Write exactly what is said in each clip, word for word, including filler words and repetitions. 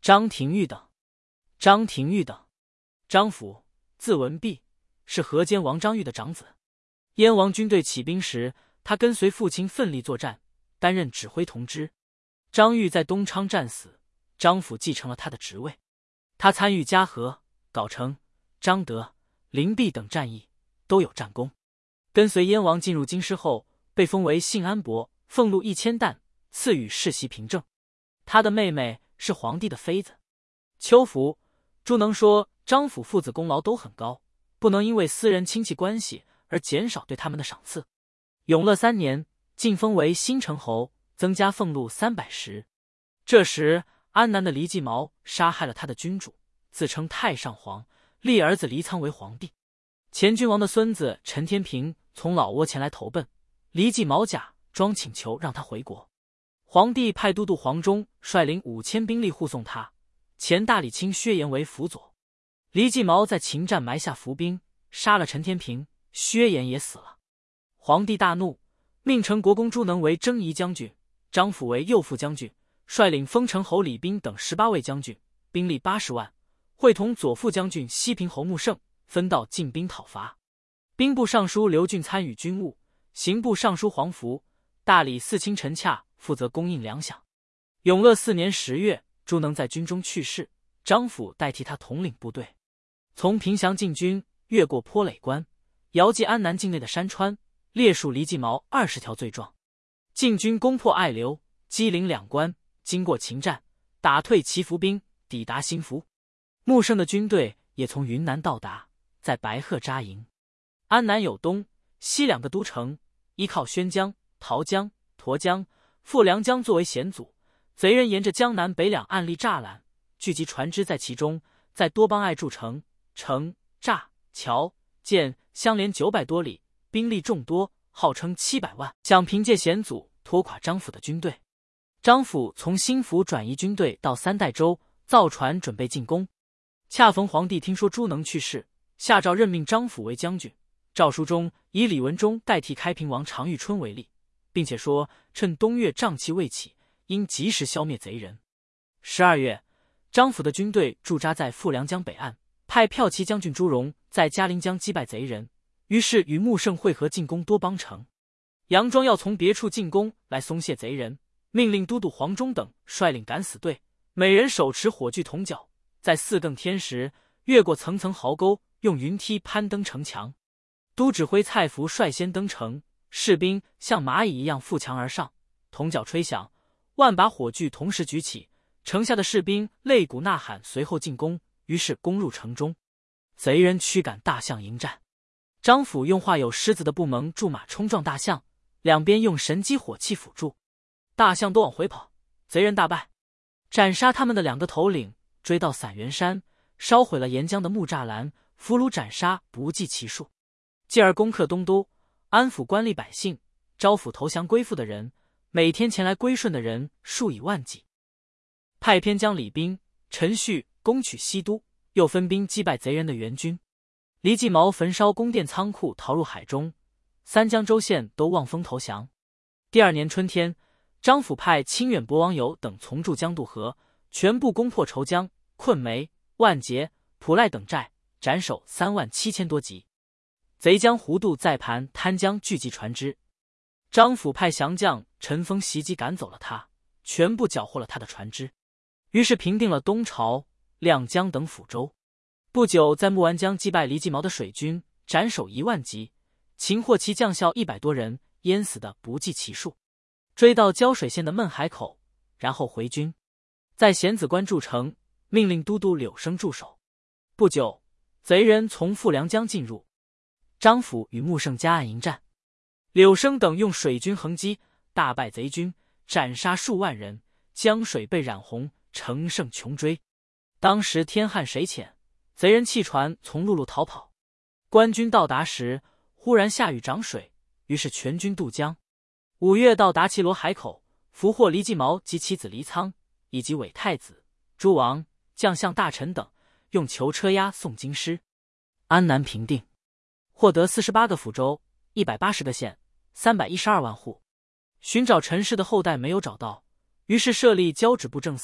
张廷玉等。张廷玉等，张辅，字文弼，是河间王张玉的长子。燕王军队起兵时，他跟随父亲奋力作战，担任指挥同知。张玉在东昌战死，张辅继承了他的职位。他参与嘉禾、藁城、张德、灵璧等战役，都有战功。跟随燕王进入京师后，被封为信安伯，俸禄一千担，赐予世袭凭证。他的妹妹是皇帝的妃子。邱福、朱能说张辅父子功劳都很高，不能因为私人亲戚关系而减少对他们的赏赐。永乐三年，晋封为新城侯，增加俸禄三百石。这时，安南的黎继毛杀害了他的君主，自称太上皇，立儿子黎苍为皇帝。前君王的孙子陈天平从老挝前来投奔，黎继毛假装请求让他回国。皇帝派都督黄忠率领五千兵力护送他，前大理卿薛岩为辅佐。黎继毛在秦战埋下伏兵，杀了陈天平，薛岩也死了。皇帝大怒，命陈国公朱能为征夷将军，张辅为右副将军，率领封城侯李彬等十八位将军，兵力八十万，会同左副将军西平侯穆胜，分道进兵讨伐。兵部尚书刘俊参与军务，刑部尚书黄福、大理寺卿陈洽负责供应粮饷。永乐四年十月，朱能在军中去世，张辅代替他统领部队，从平祥进军，越过坡垒关，遥击安南境内的山川，列数黎继毛二十条罪状。晋军攻破爱留、基陵两关，经过秦战，打退齐伏兵，抵达新福。穆胜的军队也从云南到达，在白鹤扎营。安南有东西两个都城，依靠宣江、桃江、沱江、富良江作为险阻，贼人沿着江南北两岸立栅栏，聚集船只在其中，在多邦隘筑城、城、栅、桥、舰相连九百多里，兵力众多，号称七百万，想凭借险阻拖垮张辅的军队。张辅从新福转移军队到三代州，造船准备进攻。恰逢皇帝听说朱能去世，下诏任命张辅为将军。诏书中以李文忠代替开平王常遇春为例，并且说趁东岳瘴气未起，应及时消灭贼人。十二月，张辅的军队驻扎在富良江北岸，派骠骑将军朱荣在嘉陵江击败贼人，于是与穆胜会合进攻多邦城。杨庄要从别处进攻来松懈贼人，命令都督黄忠等率领敢死队，每人手持火炬铜角，在四更天时越过层层壕沟，用云梯攀登城墙。都指挥蔡福率先登城，士兵像蚂蚁一样负墙而上，铜角吹响，万把火炬同时举起，城下的士兵擂鼓呐喊，随后进攻，于是攻入城中。贼人驱赶大象迎战，张辅用画有狮子的布蒙驻马冲撞大象，两边用神机火器辅助，大象都往回跑，贼人大败。斩杀他们的两个头领，追到伞园山，烧毁了沿江的木栅栏，俘虏斩杀不计其数。继而攻克东都，安抚官吏百姓，招抚投降归附的人，每天前来归顺的人数以万计。派偏将李彬、陈旭攻取西都，又分兵击败贼人的援军。黎继毛焚烧宫殿仓库，逃入海中，三江州县都望风投降。第二年春天，张辅派清远博王友等从筑江渡河，全部攻破沱江、困梅、万捷、普赖等寨，斩首三万七千多级。贼将胡渡在盘滩江聚集船只，张辅派降将陈丰袭击赶走了他，全部缴获了他的船只，于是平定了东潮、亮江等府州。不久，在木丸江击败黎继毛的水军，斩首一万级，擒获其将校一百多人，淹死的不计其数。追到胶水县的勐海口，然后回军，在弦子关筑城，命令都督柳生驻守。不久，贼人从富良江进入，张辅与穆胜夹岸迎战，柳生等用水军横击，大败贼军，斩杀数万人，江水被染红，乘胜穷追。当时天旱水浅，贼人弃船从陆路逃跑。官军到达时，忽然下雨涨水，于是全军渡江。五月到达齐罗海口，俘获黎继毛及其子黎苍，以及伪太子、诸王、将相大臣等，用囚车押送京师。安南平定，获得四十八个府州，一百八十个县，三百一十二万户。寻找陈氏的后代没有找到，于是设立交趾布政司，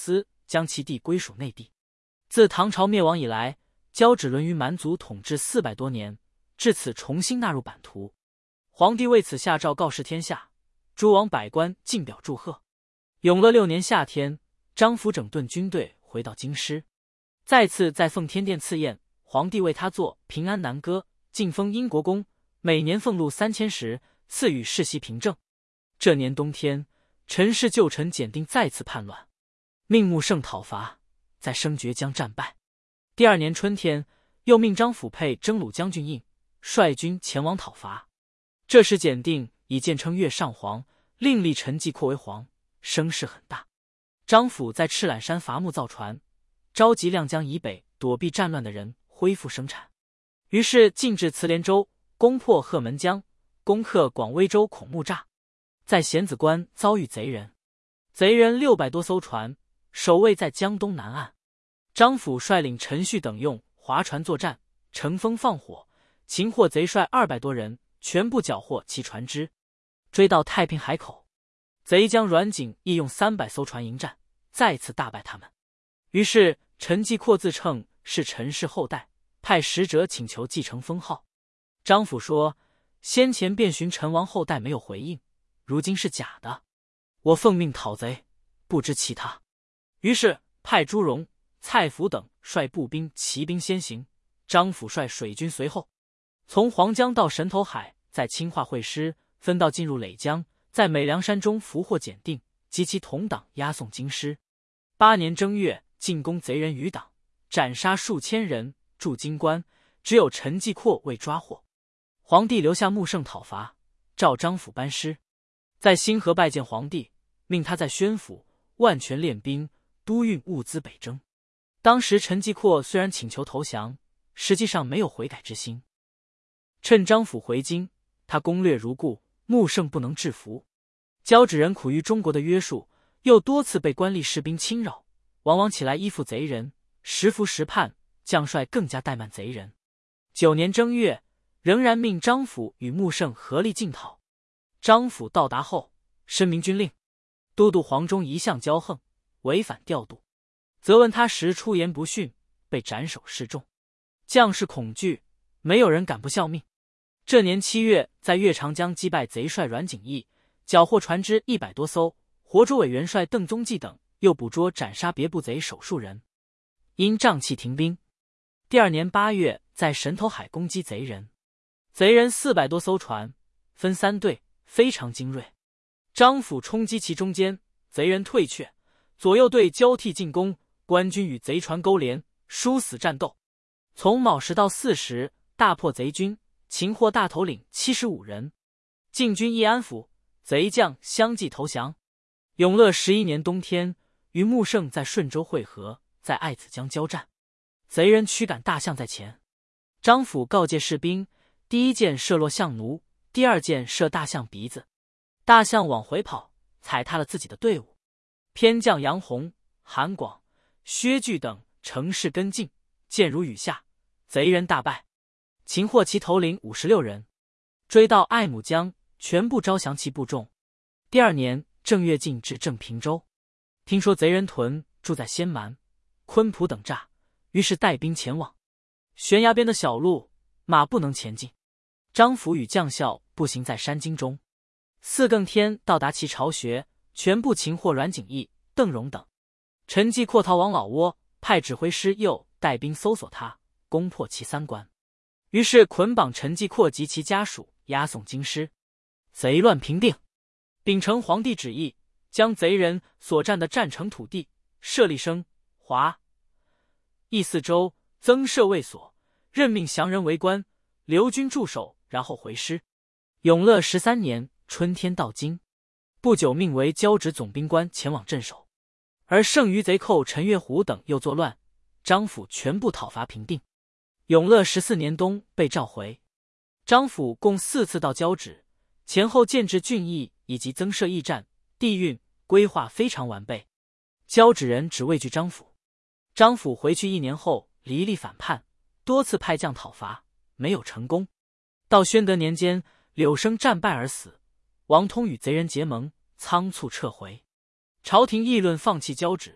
将其地归属内地。自唐朝灭亡以来，交趾沦于蛮族统治四百多年，至此重新纳入版图。皇帝为此下诏告示天下，诸王百官进表祝贺。永乐六年夏天，张辅整顿军队回到京师，再次在奉天殿赐宴，皇帝为他作平安南歌，晋封英国公，每年俸禄三千石，赐予世袭凭证。这年冬天，陈氏旧臣简定再次叛乱，命穆圣讨伐，在生爵江战败。第二年春天，又命张辅配征虏将军印，率军前往讨伐。这时简定已渐称越上皇，另立陈继扩为皇，声势很大。张辅在赤缆山伐木造船，召集亮江以北躲避战乱的人恢复生产，于是进至慈连州，攻破贺门江，攻克广威州孔目栅，在弦子关遭遇贼人，贼人六百多艘船，守卫在江东南岸。张辅率领陈旭等用划船作战，乘风放火，擒获贼帅二百多人，全部缴获其船只，追到太平海口。贼将阮景义用三百艘船迎战，再次大败他们。于是陈继扩自称是陈氏后代，派使者请求继承封号。张辅说，先前遍寻陈王后代没有回应，如今是假的，我奉命讨贼，不知其他。于是派朱荣、蔡福等率步兵骑兵先行，张辅率水军随后，从黄江到神头海，在清化会师，分道进入耒江，在美梁山中俘获简定及其同党，押送京师。八年正月，进攻贼人余党，斩杀数千人，驻京关，只有陈继扩未抓获。皇帝留下穆圣讨伐，召张辅班师，在新河拜见皇帝，命他在宣府、万全练兵，督运物资北征。当时陈继扩虽然请求投降，实际上没有悔改之心。趁张辅回京，他攻略如故，穆圣不能制服。交趾人苦于中国的约束，又多次被官吏士兵侵扰，往往起来依附贼人，时服时叛，将帅更加怠慢贼人。九年正月，仍然命张辅与穆圣合力进讨。张辅到达后，申明军令，都督黄忠一向骄横，违反调度，责问他时出言不逊，被斩首示众。将士恐惧，没有人敢不效命。这年七月，在岳长江击败贼帅阮景义，缴获船只一百多艘，活捉委元帅邓宗济等，又捕捉斩杀别部贼手数人，因瘴气停兵。第二年八月，在神头海攻击贼人，贼人四百多艘船，分三队，非常精锐。张辅冲击其中间，贼人退却，左右队交替进攻，官军与贼船勾连，殊死战斗。从卯时到巳时，大破贼军，擒获大头领七十五人。晋军一安抚，贼将相继投降。永乐十一年冬天，与穆圣在顺州会合，在爱子江交战，贼人驱赶大象在前。张辅告诫士兵，第一箭射落象奴，第二箭射大象鼻子。大象往回跑，踩踏了自己的队伍。偏将杨洪、韩广、薛据等乘势跟进，箭如雨下，贼人大败，擒获其头领五十六人，追到爱母江，全部招降其部众。第二年正月进至正平州，听说贼人屯住在仙蛮、昆浦等栅，于是带兵前往。悬崖边的小路，马不能前进。张辅与将校步行在山径中，四更天到达其巢穴，全部擒获阮景义、邓荣等。陈继扩逃往老挝，派指挥师右带兵搜索他，攻破其三关。于是捆绑陈继扩及其家属，押送京师。贼乱平定，秉承皇帝旨意，将贼人所占的占城土地设立生、华、义四州，增设卫所，任命降人为官，留军驻守，然后回师。永乐十三年春天到京，不久命为交趾总兵官前往镇守。而剩余贼寇陈月虎等又作乱，张辅全部讨伐平定。永乐十四年冬被召回。张辅共四次到交趾，前后建制郡邑以及增设驿站，地运规划非常完备。交趾人只畏惧张辅。张辅回去一年后，黎利反叛，多次派将讨伐，没有成功。到宣德年间，柳生战败而死，王通与贼人结盟，仓促撤回。朝廷议论放弃交趾，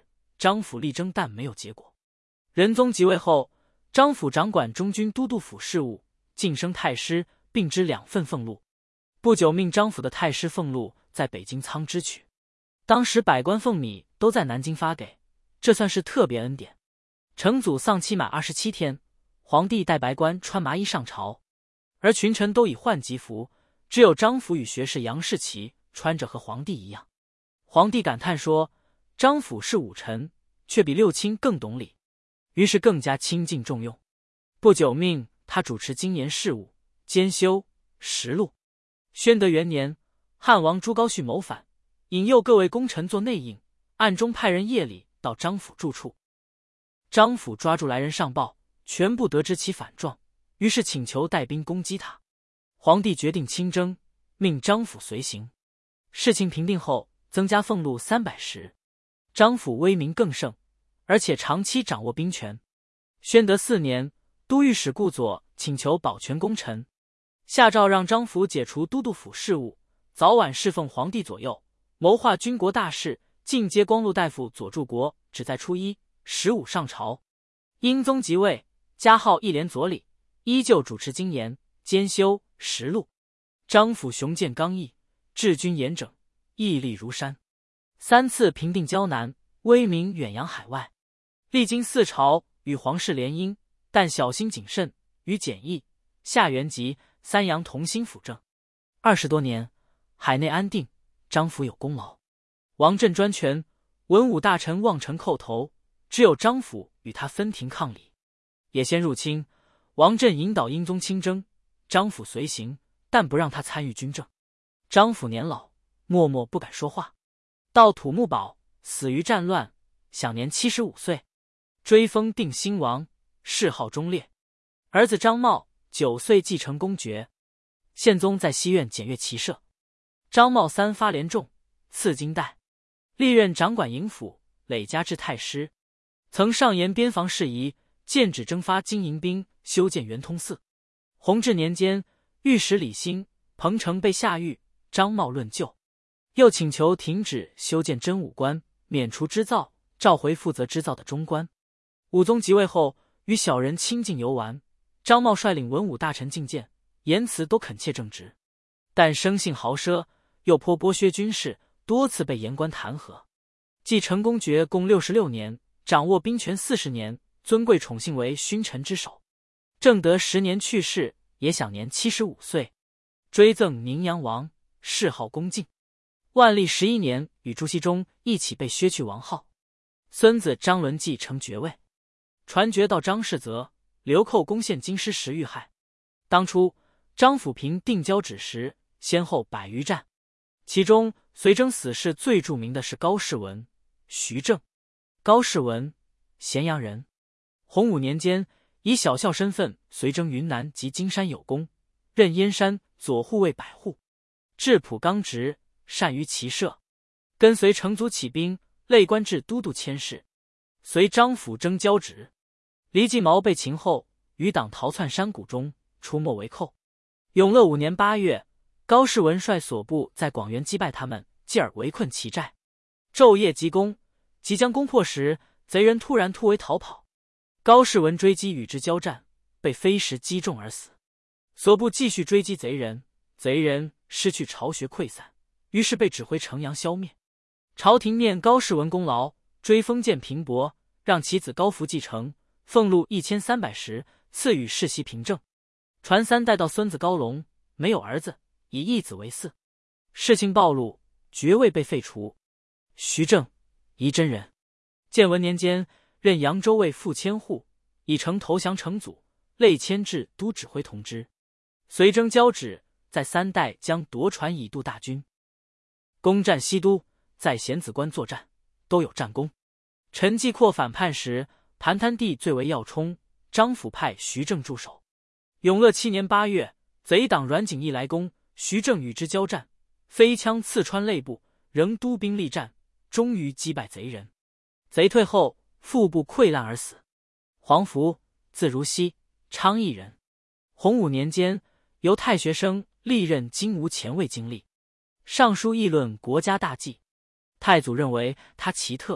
张辅力争但没有结果。仁宗即位后，张辅掌管中军都督府事务，晋升太师，并知两份俸禄。不久命张辅的太师俸禄在北京仓支取。当时百官俸米都在南京发给，这算是特别恩典。成祖丧期满二十七天，皇帝带白官穿麻衣上朝，而群臣都已换吉服，只有张辅与学士杨士奇穿着和皇帝一样。皇帝感叹说，张辅是武臣，却比六卿更懂礼，于是更加亲近重用。不久命他主持经研事务，兼修实录。宣德元年，汉王朱高煦谋反，引诱各位功臣做内应，暗中派人夜里到张辅住处。张辅抓住来人上报，全部得知其反状，于是请求带兵攻击他。皇帝决定亲征，命张辅随行。事情平定后，增加俸禄三百石。张辅威名更盛，而且长期掌握兵权。宣德四年，都御史顾左请求保全功臣，下诏让张辅解除都督府事务，早晚侍奉皇帝左右，谋划军国大事。进阶光禄大夫左柱国只在初一、十五上朝。英宗即位，加号一连左礼，依旧主持经研，兼修实录。张辅雄健刚毅，治军严整，毅力如山，三次平定胶南，威名远扬海外。历经四朝，与皇室联姻，但小心谨慎，与简易、夏元吉、三杨同心辅政。二十多年，海内安定，张辅有功劳。王振专权，文武大臣望尘叩头，只有张辅与他分庭抗礼。也先入侵，王振引导英宗亲征，张辅随行，但不让他参与军政。张辅年老，默默不敢说话。到土木堡，死于战乱，享年七十五岁。追封定兴王，谥号忠烈。儿子张茂九岁继承公爵，宪宗在西苑检阅骑射。张茂三发连中，赐金带。历任掌管营府，累加至太师，曾上言边防事宜，建旨征发金银兵，修建圆通寺。弘治年间，御史李兴、彭城被下狱，张茂论救，又请求停止修建真武官，免除织造，召回负责织造的中官。武宗即位后，与小人亲近游玩，张茂率领文武大臣觐见，言辞都恳切正直，但生性豪奢，又颇剥削军事，多次被言官弹劾。继承公爵共六十六年，掌握兵权四十年，尊贵宠幸为勋臣之首。正德十年去世，也享年七十五岁，追赠宁阳王，谥号恭敬。万历十一年，与朱熹中一起被削去王号。孙子张伦继承爵位，传爵到张世泽，流寇攻陷京师时遇害。当初张辅平定交趾时，先后百余战，其中随征死士最著名的是高士文、徐正。高士文，咸阳人，洪武年间以小校身份随征云南及金山有功，任燕山左护卫百户，质朴刚直，善于骑射，跟随成祖起兵，累官至都督佥事，随张辅征交趾。黎继毛被擒后，余党逃窜山谷中，出没为寇。永乐五年八月，高士文率所部在广元击败他们，继而围困其寨，昼夜急攻，即将攻破时，贼人突然突围逃跑。高士文追击与之交战，被飞石击中而死。所部继续追击贼人，贼人失去巢穴溃散，于是被指挥城阳消灭。朝廷念高士文功劳，追封建平伯，让其子高福继承，俸禄一千三百石，赐予世袭平正。传三代到孙子高隆，没有儿子，以一子为嗣。事情暴露，爵位被废除。徐正，仪真人，建文年间任扬州卫副千户，以成投降成祖，累迁至都指挥同知。随征交趾，在三代将夺传以度大军。攻占西都，在咸子关作战，都有战功。陈济扩反叛时，盘滩地最为要冲，张辅派徐正驻守。永乐七年八月，贼党阮景义来攻，徐正与之交战，飞枪刺穿肋部，仍督兵力战，终于击败贼人。贼退后，腹部溃烂而死。黄福，字如溪，昌邑人。洪武年间，由太学生历任金吾前卫经历，上书议论国家大计。太祖认为他奇特，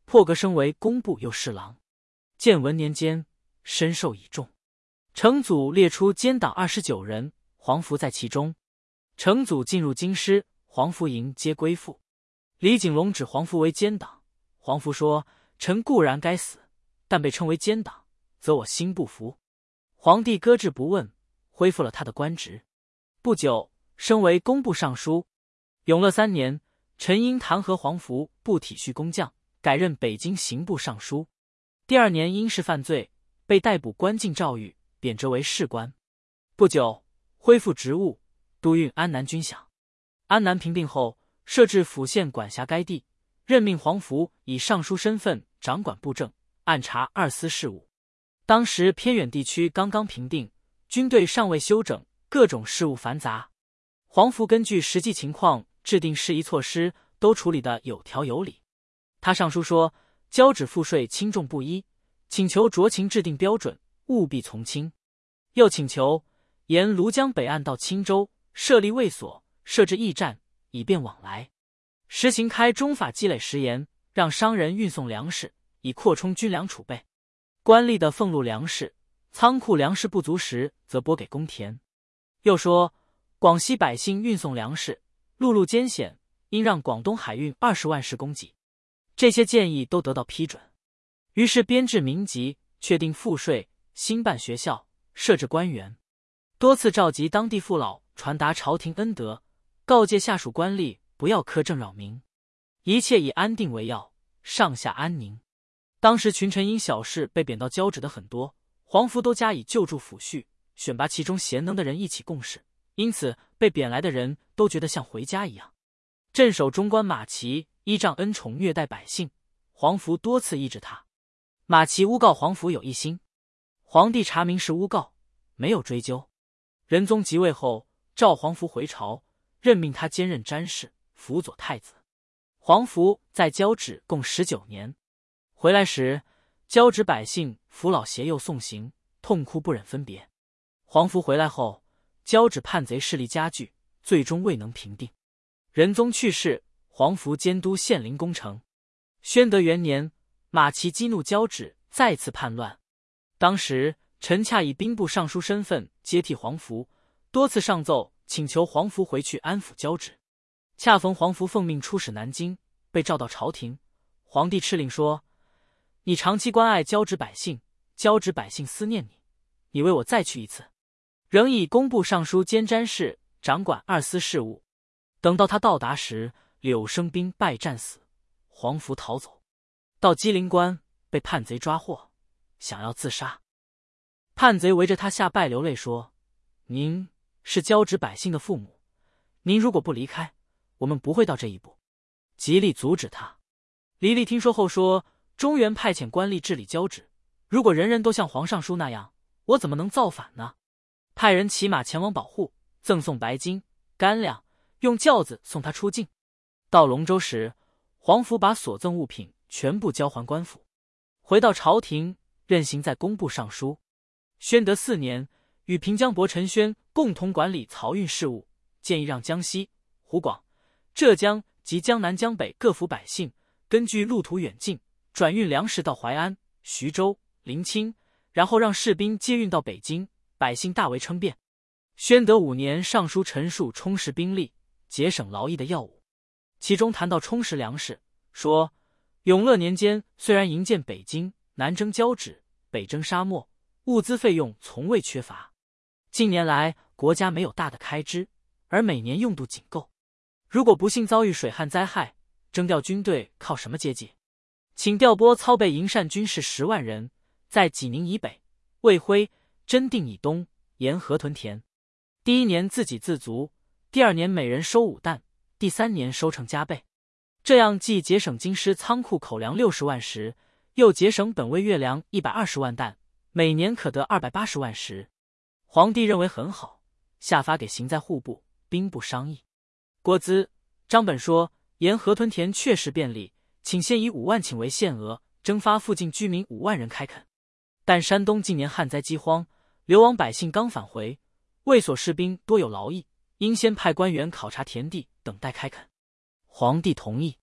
破格升为工部右侍郎。建文年间，身受倚重。成祖列出奸党二十九人，黄福在其中。成祖进入京师，黄福迎接归附。李景隆指黄福为奸党，黄福说：“臣固然该死，但被称为奸党，则我心不服。”皇帝搁置不问，恢复了他的官职。不久，升为工部尚书。永乐三年，陈因弹劾黄福不体恤工匠，改任北京刑部尚书。第二年因事犯罪，被逮捕关进诏狱，贬谪为士官。不久，恢复职务，督运安南军饷。安南平定后，设置府县管辖该地，任命黄福以尚书身份掌管布政，按察二司事务。当时偏远地区刚刚平定，军队尚未休整，各种事务繁杂。黄福根据实际情况制定适宜措施，都处理得有条有理。他上书说，交趾赋税轻重不一，请求酌情制定标准，务必从轻。又请求沿庐江北岸到青州设立卫所，设置驿站，以便往来。实行开中法积累食盐，让商人运送粮食，以扩充军粮储备。官吏的俸禄粮食，仓库粮食不足时，则拨给公田。又说，广西百姓运送粮食，陆路艰险，应让广东海运二十万石供给。这些建议都得到批准。于是编制民籍，确定赋税，兴办学校，设置官员，多次召集当地父老，传达朝廷恩德，告诫下属官吏不要苛政扰民，一切以安定为要，上下安宁。当时群臣因小事被贬到交趾的很多，黄福都加以救助抚恤，选拔其中贤能的人一起共事，因此被贬来的人都觉得像回家一样。镇守中官马齐依仗恩宠虐待百姓，黄福多次抑制他。马齐诬告黄福有异心，皇帝查明是诬告，没有追究。仁宗即位后，召黄福回朝，任命他兼任詹事，辅佐太子。黄福在交趾共十九年，回来时，交趾百姓扶老携幼送行，痛哭不忍分别。黄福回来后，交趾叛贼势力加剧，最终未能平定。仁宗去世，黄福监督献陵工程。宣德元年，马齐激怒交趾，再次叛乱。当时陈洽以兵部尚书身份接替黄福，多次上奏请求黄福回去安抚交趾。恰逢黄福奉命出使南京，被召到朝廷。皇帝敕令说：“你长期关爱交趾百姓，交趾百姓思念你，你为我再去一次。”仍以工部尚书兼詹事，掌管二司事务。等到他到达时，柳生兵败战死，黄福逃走，到鸡灵关被叛贼抓获，想要自杀。叛贼围着他下拜流泪说：“您是交趾百姓的父母，您如果不离开，我们不会到这一步。”极力阻止他。黎利听说后说：“中原派遣官吏治理交趾，如果人人都像黄尚书那样，我怎么能造反呢？”派人骑马前往保护，赠送白金、干粮，用轿子送他出境。到龙州时，黄福把所赠物品全部交还官府。回到朝廷，任行在工部尚书。宣德四年，与平江伯陈宣共同管理漕运事务，建议让江西、湖广、浙江及江南江北各府百姓根据路途远近，转运粮食到淮安、徐州、临清，然后让士兵接运到北京，百姓大为称辩。宣德五年，上书陈述充实兵力、节省劳役的要务，其中谈到充实粮食，说永乐年间虽然营建北京，南征交趾，北征沙漠，物资费用从未缺乏。近年来国家没有大的开支，而每年用度仅够。如果不幸遭遇水旱灾害，征调军队靠什么接济？请调拨操备营善军士十万人，在济宁以北、卫辉、真定以东沿河屯田。第一年自给自足，第二年每人收五担，第三年收成加倍。这样既节省京师仓库口粮六十万石，又节省本位月粮一百二十万担，每年可得二百八十万石。皇帝认为很好，下发给行在户部、兵部商议。郭资、张本说沿河屯田确实便利，请先以五万顷为限额，征发附近居民五万人开垦。但山东近年旱灾饥荒，流亡百姓刚返回，卫所士兵多有劳役，应先派官员考察田地，等待开垦。皇帝同意。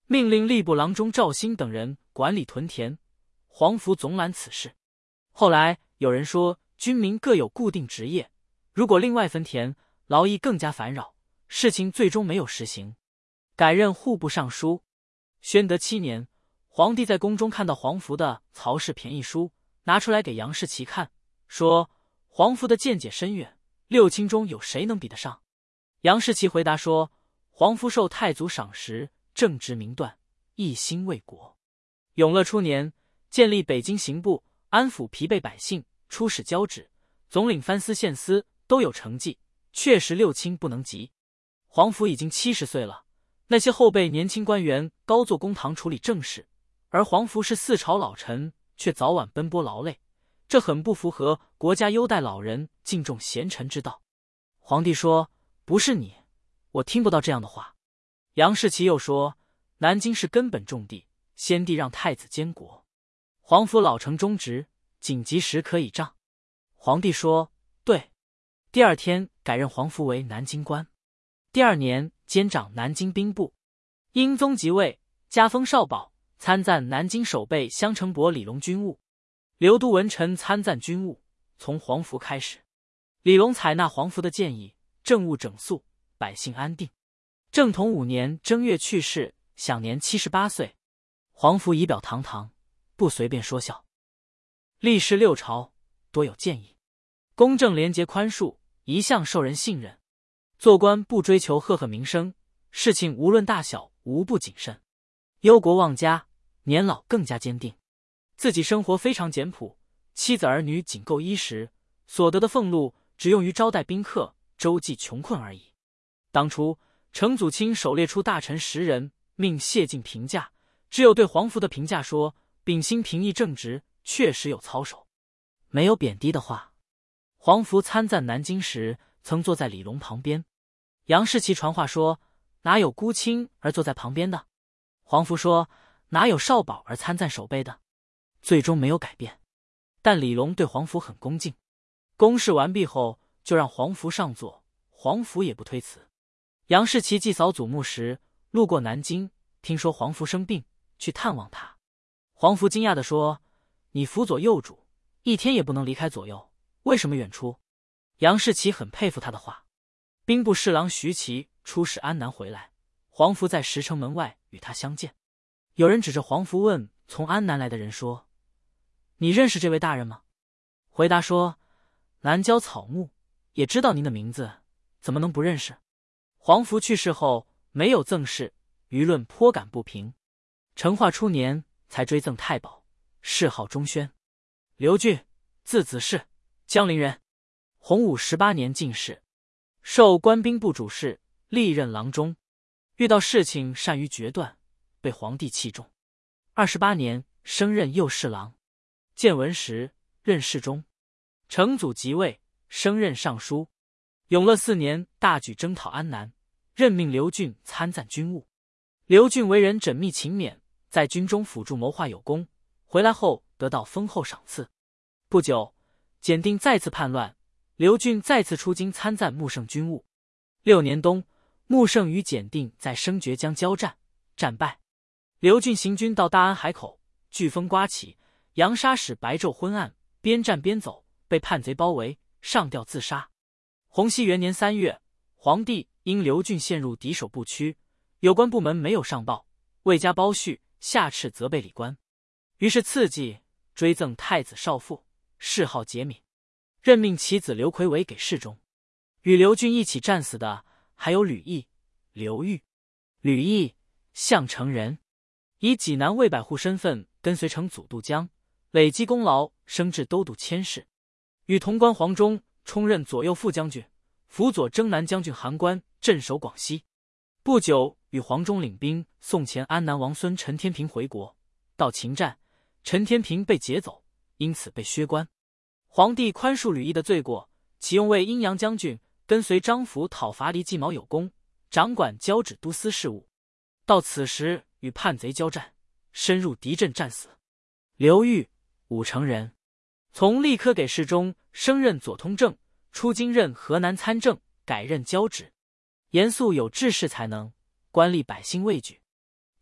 命令吏部郎中赵兴等人管理屯田，黄福总揽此事。后来有人说，军民各有固定职业，如果另外分田，劳役更加烦扰，事情最终没有实行，改任户部尚书。宣德七年，皇帝在宫中看到黄福的《曹氏便议书》，拿出来给杨士奇看，说黄福的见解深远，六卿中有谁能比得上？杨士奇回答说，黄福受太祖赏识，正直明断，一心为国。永乐初年，建立北京刑部，安抚疲惫百姓，出使交趾，总领藩司县司，都有成绩，确实六卿不能及。黄福已经七十岁了，那些后辈年轻官员高坐公堂处理政事，而黄福是四朝老臣，却早晚奔波劳累，这很不符合国家优待老人、敬重贤臣之道。皇帝说，不是你，我听不到这样的话。杨士奇又说，南京是根本重地，先帝让太子监国，黄福老成忠直，紧急时可以仗。皇帝说，对。第二天改任黄福为南京官，第二年兼掌南京兵部。英宗即位，加封少保，参赞南京守备襄城伯李隆军务，刘都文臣参赞军务，从黄福开始。李隆采纳黄福的建议，政务整肃，百姓安定。正统五年正月去世，享年七十八岁。黄福仪表堂堂，不随便说笑。历仕六朝，多有建议，公正廉洁宽恕，一向受人信任。做官不追求赫赫名声，事情无论大小，无不谨慎。忧国忘家，年老更加坚定。自己生活非常简朴，妻子儿女仅够衣食，所得的俸禄只用于招待宾客，周济穷困而已。当初程祖清狩猎出大臣十人，命谢晋评价，只有对黄福的评价说，秉心平易正直，确实有操守，没有贬低的话。黄福参赞南京时，曾坐在李隆旁边。杨士奇传话说，哪有孤卿而坐在旁边的？黄福说，哪有少保而参赞守备的？最终没有改变。但李隆对黄福很恭敬。公事完毕后，就让黄福上座，黄福也不推辞。杨士奇祭扫祖墓时，路过南京，听说黄福生病，去探望他。黄福惊讶地说，你辅佐幼主，一天也不能离开左右，为什么远出？杨士奇很佩服他的话。兵部侍郎徐齐出使安南回来，黄福在石城门外与他相见。有人指着黄福问从安南来的人说，你认识这位大人吗？回答说，南郊草木，也知道您的名字，怎么能不认识？黄福去世后没有赠事，舆论颇感不平。成化初年才追赠太保，谥号忠宣。刘俊，字子世，江陵人。洪武十八年进士，授官兵部主事，历任郎中。遇到事情善于决断，被皇帝器重。二十八年升任右侍郎，建文时任侍中。成祖即位，升任尚书。永乐四年大举征讨安南，任命刘俊参赞军务。刘俊为人缜密勤勉，在军中辅助谋划有功，回来后得到丰厚赏赐。不久，检定再次叛乱，刘俊再次出京参赞穆圣军务。六年冬，穆圣与检定在生爵江交战，战败。刘俊行军到大安海口，飓风刮起，扬沙使白昼昏暗，边战边走，被叛贼包围，上吊自杀。洪熙元年三月，皇帝因刘俊陷入敌手不屈，有关部门没有上报，未加包叙，下敕责备理官。于是次季追赠太子少傅，谥号节敏，任命其子刘奎为给事中。与刘俊一起战死的还有吕毅、刘裕。吕毅，项城人，以济南魏百户身份跟随成祖渡江，累积功劳，升至都督佥事。与潼关黄忠充任左右副将军，辅佐征南将军函关，镇守广西。不久，与黄忠领兵送前安南王孙陈天平回国。到秦战，陈天平被劫走，因此被削官。皇帝宽恕吕毅的罪过，启用为阴阳将军，跟随张辅讨伐黎继毛有功，掌管交趾都司事务。到此时与叛贼交战，深入敌阵战死。刘裕，武城人，从吏科给事中升任左通正，出京任河南参政，改任交趾。严肃有治世才能，官吏百姓畏惧。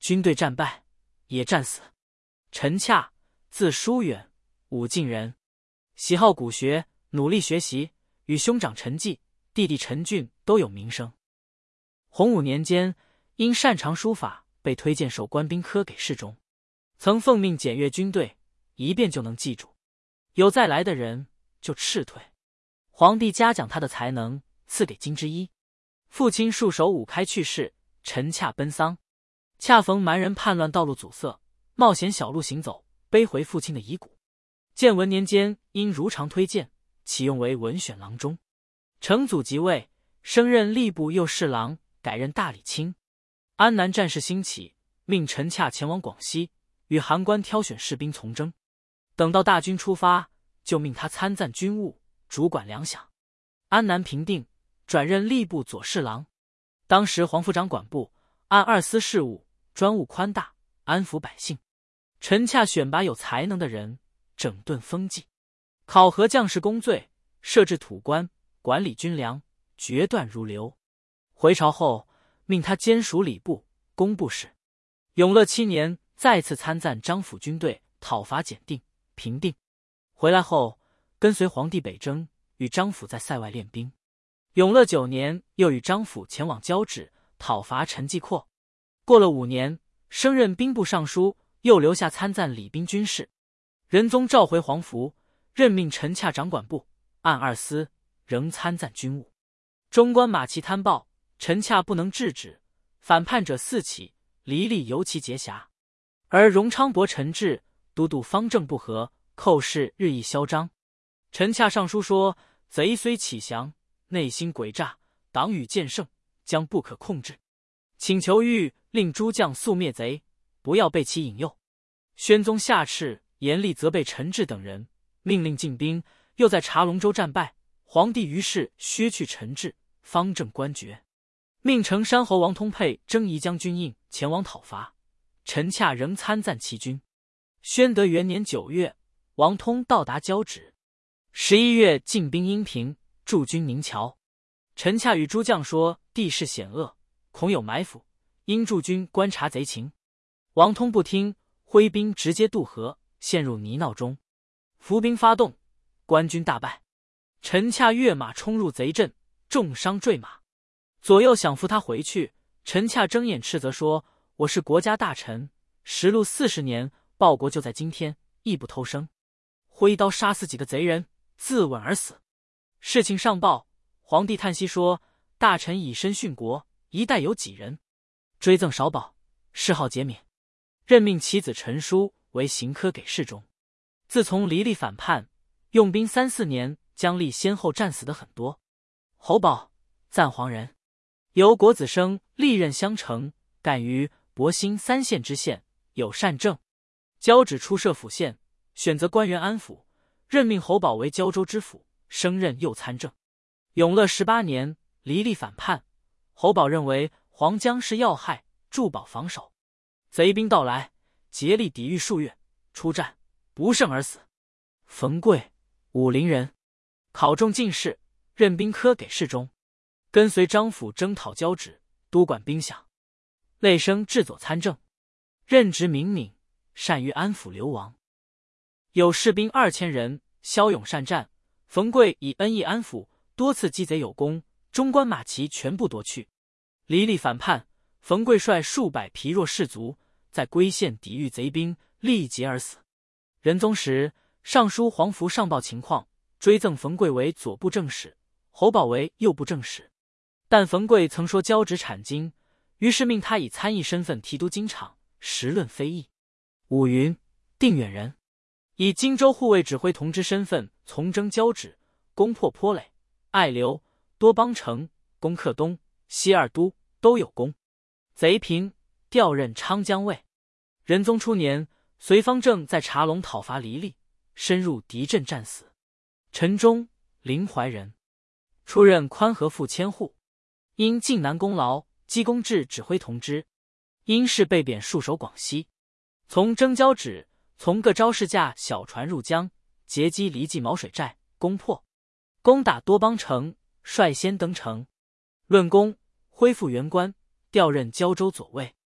军队战败，也战死。陈洽，字叔远，武进人，喜好古学，努力学习，与兄长陈济、弟弟陈俊都有名声。洪武年间，因擅长书法，被推荐授官兵科给事中，曾奉命检阅军队，一遍就能记住，有再来的人就斥退。皇帝嘉奖他的才能，赐给金之一。父亲戍守五开去世，陈洽奔丧，恰逢蛮人叛乱，道路阻塞，冒险小路行走，背回父亲的遗骨。建文年间，因如常推荐，启用为文选郎中。成祖即位，升任吏部右侍郎，改任大理卿。安南战事兴起，命陈洽前往广西，与函关挑选士兵从征。等到大军出发，就命他参赞军务，主管粮饷。安南平定，转任吏部左侍郎。当时黄府掌管部，按二司事务，专务宽大，安抚百姓。陈洽选拔有才能的人，整顿风纪，考核将士功罪，设置土官，管理军粮，决断如流。回朝后，命他兼署礼部、工部事。永乐七年，再次参赞张府军队讨伐检定、平定。回来后，跟随皇帝北征，与张府在塞外练兵。永乐九年，又与张府前往交趾讨伐陈济阔。过了五年，升任兵部尚书，又留下参赞礼兵军事。仁宗召回黄福，任命陈洽掌管部，按二司，仍参赞军务。中官马齐贪暴，陈洽不能制止，反叛者四起，黎吏尤其结侠。而荣昌伯陈志都督方正不和，寇事日益嚣张。陈洽上书说：贼虽起降，内心诡诈，党羽渐盛，将不可控制，请求谕令诸将速灭贼，不要被其引诱。宣宗下敕严厉责备陈志等人，命令进兵，又在茶龙州战败。皇帝于是削去陈志、方正官爵，命成山侯王通沛征夷将军印前往讨伐。陈洽仍参赞其军。宣德元年九月，王通到达交趾。十一月进兵阴平，驻军宁桥。陈洽与诸将说地势险恶，恐有埋伏，应驻军观察贼情。王通不听，挥兵直接渡河，陷入泥淖中。伏兵发动，官军大败。陈洽跃马冲入贼阵，重伤坠马。左右想扶他回去，陈洽睁眼斥责说：我是国家大臣，实禄四十年，报国就在今天，亦不偷生。挥刀杀死几个贼人，自刎而死。事情上报，皇帝叹息说：大臣以身殉国，一代有几人？追赠少保，谥号节敏，任命其子陈叔为刑科给事中。自从黎吏反叛，用兵三四年，姜吏先后战死的很多。侯宝，赞皇人，由国子生历任相承，敢于博兴三县知县，有善政。交趾出设府县，选择官员安抚，任命侯宝为交州知府，升任右参政。永乐十八年，黎吏反叛，侯宝认为黄江是要害，驻保防守。贼兵到来，竭力抵御数月，出战不胜而死。冯贵，武陵人，考中进士，任兵科给事中，跟随张府征讨交趾，督管兵饷。累升至左参政，任职明敏，善于安抚流亡。有士兵二千人，骁勇善战。冯贵以恩义安抚，多次击贼有功，中官马齐全部夺去。黎吏反叛，冯贵率数百疲弱士卒，在归县抵御贼兵，力竭而死。仁宗时，尚书黄福上报情况，追赠冯贵为左部正使，侯宝为右部正使。但冯贵曾说交趾产经，于是命他以参议身份提督京场，实论非议。武云，定远人，以荆州护卫指挥同知身份从征交趾，攻破坡垒、爱留、多邦城、攻克东、西二都，都有功。贼平，调任昌江尉。仁宗初年，随方正在茶龙讨伐黎吏，深入敌阵战死。陈忠，临淮人，出任宽和府千户，因靖南功劳，积功至指挥同知。因事被贬戍守广西，从征交趾，从各招式架小船入江，截击黎济毛水寨，攻破，攻打多邦城，率先登城。论功，恢复原官，调任交州左卫。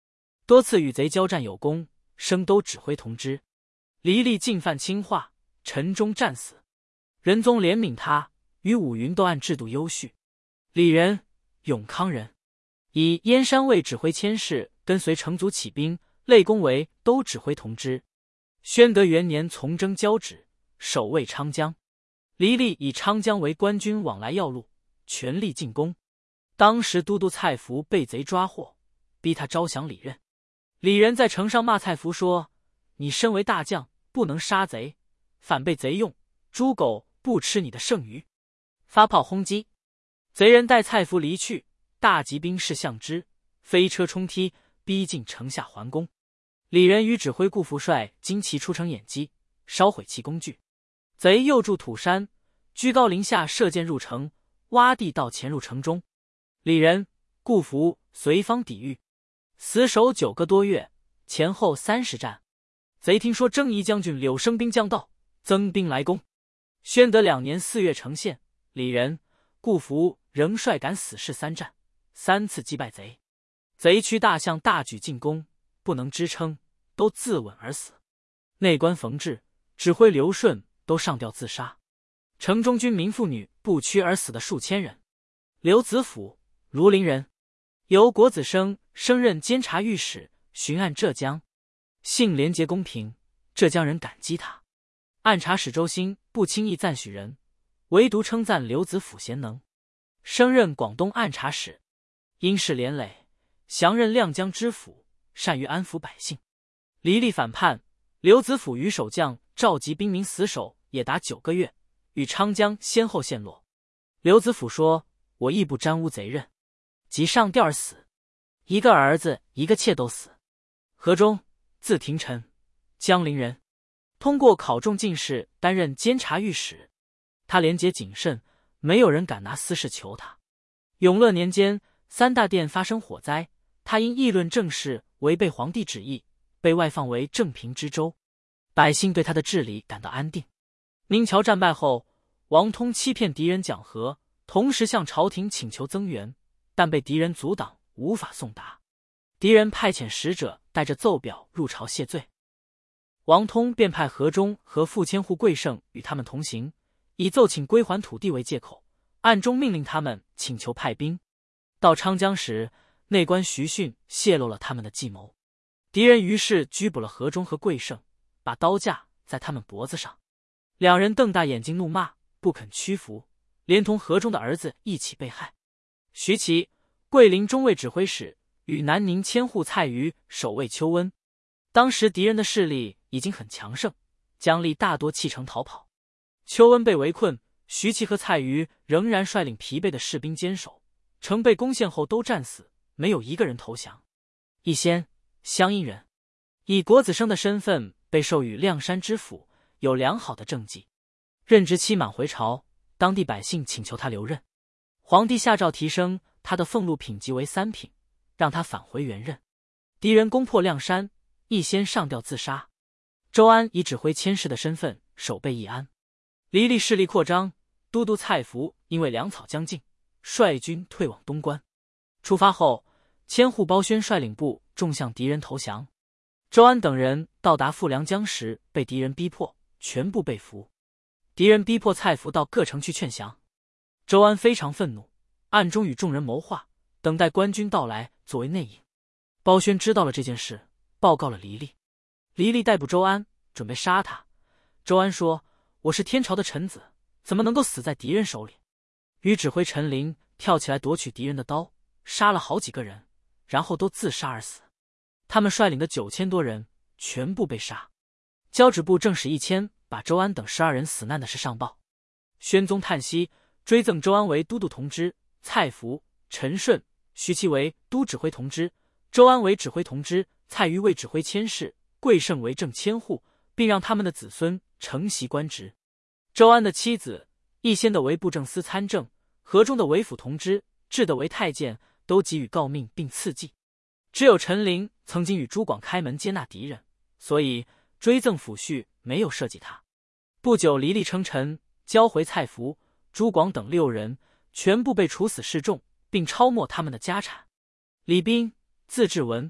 多次与贼交战有功，升都指挥同知。黎利进犯侵化，陈中战死。仁宗怜悯他，与武云都按制度优叙。李人，永康人，以燕山卫指挥佥事，跟随成祖起兵，累功为都指挥同知。宣德元年从征交趾，守卫昌江。黎利以昌江为官军往来要路，全力进攻。当时都督蔡福被贼抓获，逼他招降李任。李仁在城上骂蔡福说：“你身为大将，不能杀贼，反被贼用，猪狗不吃你的剩余。”发炮轰击，贼人待蔡福离去，大集兵士向之，飞车冲踢，逼近城下还攻。李仁与指挥顾福帅旌旗出城掩击，烧毁其工具。贼又筑土山，居高临下射箭入城，挖地道潜入城中。李仁、顾福随方抵御，死守九个多月，前后三十战。贼听说征夷将军柳生兵将到，增兵来攻。宣德两年四月城陷，李仁、顾福仍率敢死士三战，三次击败贼。贼驱大象大举进攻，不能支撑，都自刎而死。内官冯志、指挥刘顺都上吊自杀。城中军民妇女不屈而死的数千人。刘子甫，庐陵人，由国子生升任监察御史，巡按浙江，性廉洁公平，浙江人感激他。按察使周兴不轻易赞许人，唯独称赞刘子甫贤能，升任广东按察使，因事连累，降任亮江知府，善于安抚百姓。黎利反叛，刘子甫与守将召集兵民死守也达九个月，与昌江先后陷落。刘子甫说：“我亦不沾污贼刃，即上吊而死，一个儿子一个妾都死。”河中，字廷臣，江陵人，通过考中进士，担任监察御史。他廉洁谨慎，没有人敢拿私事求他。永乐年间，三大殿发生火灾，他因议论政事，违背皇帝旨意，被外放为正平知州。百姓对他的治理感到安定。宁桥战败后，王通欺骗敌人讲和，同时向朝廷请求增援，但被敌人阻挡，无法送达。敌人派遣使者带着奏表入朝谢罪，王通便派河中和傅千户贵胜与他们同行，以奏请归还土地为借口，暗中命令他们请求派兵。到昌江时，内官徐训泄露了他们的计谋，敌人于是拘捕了河中和贵胜，把刀架在他们脖子上。两人瞪大眼睛怒骂，不肯屈服，连同河中的儿子一起被害。徐其、桂林中卫指挥使与南宁千户蔡瑜守卫丘温。当时敌人的势力已经很强盛，姜力大多弃城逃跑。丘温被围困，徐其和蔡瑜仍然率领疲惫的士兵坚守，城被攻陷后都战死，没有一个人投降。一仙，湘阴人，以国子生的身份被授予亮山知府，有良好的政绩。任职期满回朝，当地百姓请求他留任，皇帝下诏提升他的俸禄品级为三品，让他返回原任。敌人攻破亮山，一仙上吊自杀。周安以指挥佥事的身份守备义安。黎利势力扩张，都督蔡福因为粮草将尽，率军退往东关。出发后，千户包宣率领部众向敌人投降。周安等人到达富良江时，被敌人逼迫，全部被俘。敌人逼迫蔡福到各城去劝降，周安非常愤怒，暗中与众人谋划，等待官军到来作为内应。包宣知道了这件事，报告了黎利。黎利逮捕周安，准备杀他。周安说：“我是天朝的臣子，怎么能够死在敌人手里？”与指挥陈琳跳起来夺取敌人的刀，杀了好几个人，然后都自杀而死。他们率领的九千多人全部被杀。交趾部正使一千把周安等十二人死难的事上报。宣宗叹息，追赠周安为都督同知，蔡福、陈顺、徐其为都指挥同知，周安为指挥同知，蔡瑜为指挥佥事，贵胜为正千户，并让他们的子孙承袭官职。周安的妻子一仙的为布政司参政，河中的为府同知，智的为太监，都给予诰命并赐祭。只有陈琳曾经与朱广开门接纳敌人，所以追赠抚恤没有涉及他。不久，黎利称臣，交回蔡福、朱广等六人，全部被处死示众，并抄没他们的家产。李斌，字志文，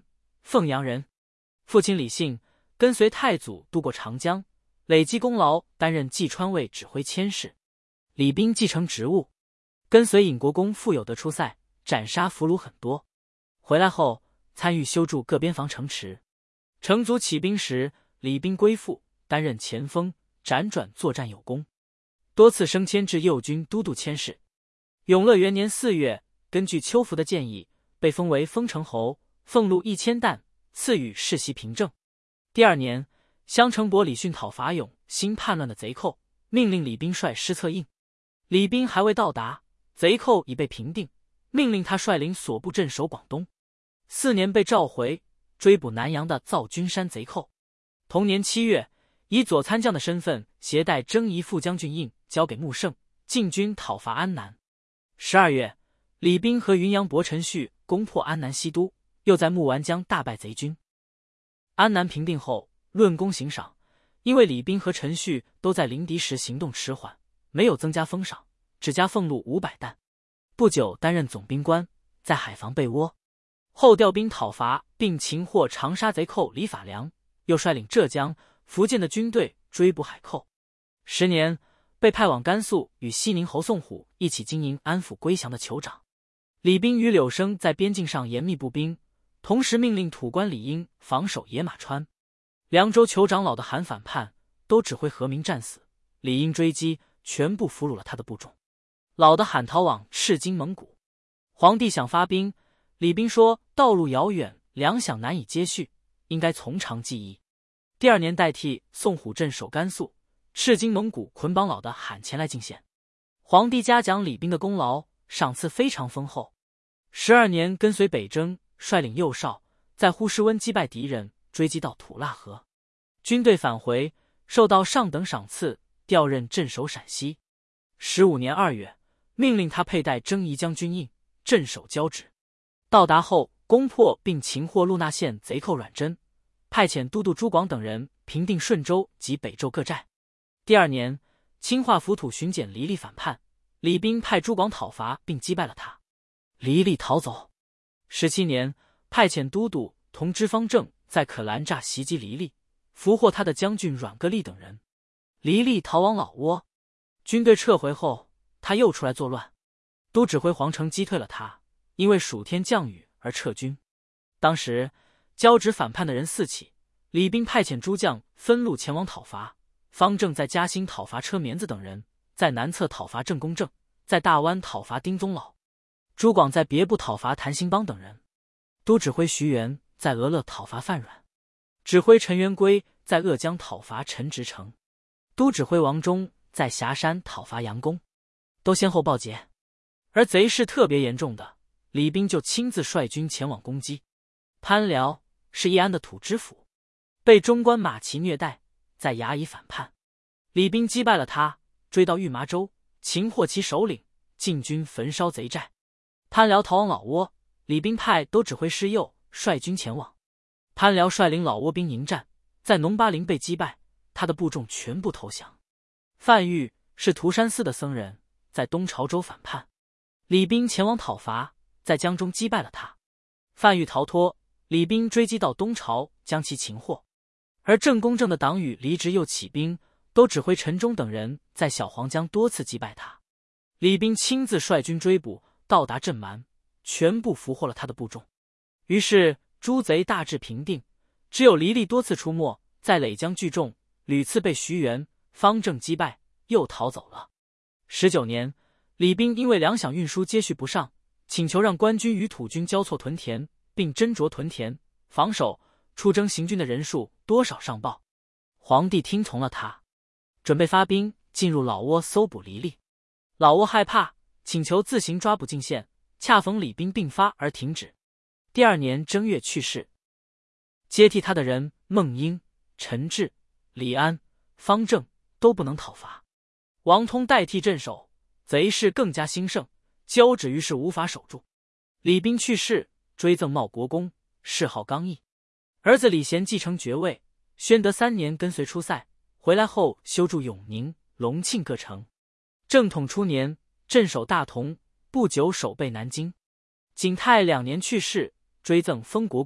凤阳人。父亲李信跟随太祖渡过长江，累积功劳，担任济川卫指挥佥事。李彬继承职务，跟随尹国公傅有德出塞，斩杀俘虏很多。回来后参与修筑各边防城池。成祖起兵时，李彬归附，担任前锋，辗转作战有功，多次升迁至右军都督佥事。永乐元年四月，根据邱福的建议，被封为丰城侯，俸禄一千担，赐予世袭凭政。第二年，襄城伯李训讨伐永兴叛乱的贼寇，命令李彬率师策应。李彬还未到达，贼寇已被平定，命令他率领所部镇守广东。四年被召回，追捕南阳的造君山贼寇。同年七月，以左参将的身份携带征夷副将军印交给穆圣，进军讨伐安南。十二月，李彬和云阳伯陈旭攻破安南西都，又在木丸江大败贼军。安南平定后，论功行赏，因为李彬和陈旭都在临敌时行动迟缓，没有增加封赏，只加俸禄五百担。不久担任总兵官，在海防被窝。后调兵讨伐并擒获长沙贼寇李法良，又率领浙江、福建的军队追捕海寇。十年，被派往甘肃与西宁侯宋虎一起经营安抚归降的酋长。李彬与柳生在边境上严密步兵，同时命令土官李英防守野马川。凉州酋长老的韩反叛，都指挥何明战死，李英追击，全部俘虏了他的部众。老的喊逃往赤金蒙古。皇帝想发兵，李彬说道路遥远，粮饷难以接续，应该从长计议。第二年代替宋虎镇守甘肃，赤金蒙古捆绑老的喊前来进献。皇帝嘉奖李彬的功劳，赏赐非常丰厚。十二年跟随北征，率领右少在呼市温击败敌人，追击到土腊河。军队返回，受到上等赏赐，调任镇守陕西。十五年二月，命令他佩戴征夷将军印，镇守交趾。到达后，攻破并擒获陆纳县贼寇阮真，派遣都督朱广等人平定顺州及北宙各寨。第二年，清化府土巡检黎利反叛，李彬派朱广讨伐并击败了他，黎利逃走。十七年，派遣都督同知方正在可兰栅袭击黎利，俘获他的将军阮各立等人，黎利逃往老挝。军队撤回后，他又出来作乱，都指挥黄成击退了他，因为暑天降雨而撤军。当时交趾反叛的人四起，李彬派遣诸将分路前往讨伐。方正在嘉兴讨伐车棉子等人，在南侧讨伐郑公正，在大湾讨伐丁宗老。朱广在别部讨伐谭兴邦等人。都指挥徐元在俄勒讨伐范阮，指挥陈元圭在鄂江讨伐陈直成，都指挥王忠在峡山讨伐杨公，都先后报捷。而贼势特别严重的，李彬就亲自率军前往攻击。潘辽是义安的土知府，被中官马齐虐待，在衙役反叛，李彬击败了他，追到玉麻州，擒获其首领，进军焚烧贼寨。潘辽逃往老挝，李彬派都指挥师右率军前往。潘辽率领老挝兵迎战，在农巴陵被击败，他的部众全部投降。范玉是涂山寺的僧人，在东潮州反叛，李彬前往讨伐，在江中击败了他。范玉逃脱，李彬追击到东潮，将其擒获。而郑公正的党羽离职又起兵，都指挥陈忠等人在小黄江多次击败他。李彬亲自率军追捕，到达镇蛮，全部俘获了他的部众。于是诸贼大致平定，只有黎利多次出没，在耒江聚众，屡次被徐元、方正击败，又逃走了。十九年，李彬因为粮饷运输接续不上，请求让官军与土军交错屯田，并斟酌屯田防守，出征行军的人数多少上报。皇帝听从了他，准备发兵进入老挝搜捕黎利。老挝害怕，请求自行抓捕进献，恰逢李彬病发而停止。第二年正月去世。接替他的人孟英、陈志、李安、方正都不能讨伐，王通代替镇守，贼势更加兴盛，交趾于是无法守住。李彬去世，追赠茂国公，谥号刚毅。儿子李贤继承爵位，宣德三年跟随出塞，回来后修筑永宁、隆庆各城。正统初年，镇守大同，不久守备南京。景泰两年去世，追赠封国公，